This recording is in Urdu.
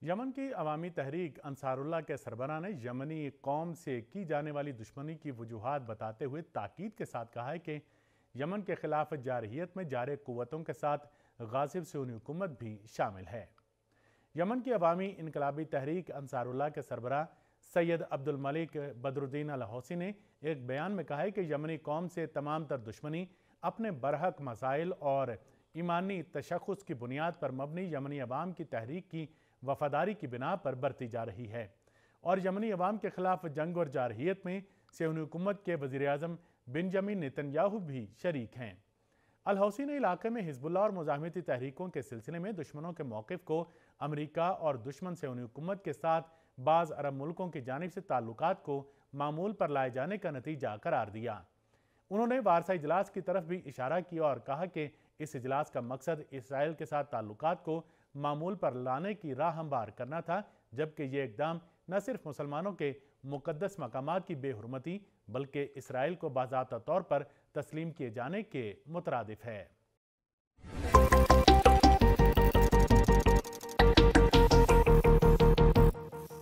یمن کی عوامی تحریک انصار اللہ کے سربراہ نے یمنی قوم سے کی جانے والی دشمنی کی وجوہات بتاتے ہوئے تاکید کے ساتھ کہا ہے کہ یمن کے خلاف جارحیت میں جارح قوتوں کے ساتھ غاصب صہیونی حکومت بھی شامل ہے۔ یمن کی عوامی انقلابی تحریک انصار اللہ کے سربراہ سید عبد الملک بدر الدین الحوثی نے ایک بیان میں کہا ہے کہ یمنی قوم سے تمام تر دشمنی اپنے برحق مسائل اور ایمانی تشخص کی بنیاد پر مبنی یمنی عوام کی تحریک کی وفاداری کی بنا پر برتی جا رہی ہے اور یمنی عوام کے خلاف جنگ اور جارحیت میں صہیونی حکومت کے وزیر اعظم بنجامن نیتن یاہو بھی شریک ہیں۔ الحوثی نے علاقے میں حزب اللہ اور مزاحمتی تحریکوں کے سلسلے میں دشمنوں کے موقف کو امریکہ اور دشمن صہیونی حکومت کے ساتھ بعض عرب ملکوں کی جانب سے تعلقات کو معمول پر لائے جانے کا نتیجہ قرار دیا۔ انہوں نے وارسا اجلاس کی طرف بھی اشارہ کیا اور کہا کہ اس اجلاس کا مقصد اسرائیل کے ساتھ تعلقات کو معمول پر لانے کی راہ ہموار کرنا تھا، جبکہ یہ اقدام نہ صرف مسلمانوں کے مقدس مقامات کی بے حرمتی بلکہ اسرائیل کو باضابطہ طور پر تسلیم کیے جانے کے مترادف ہے۔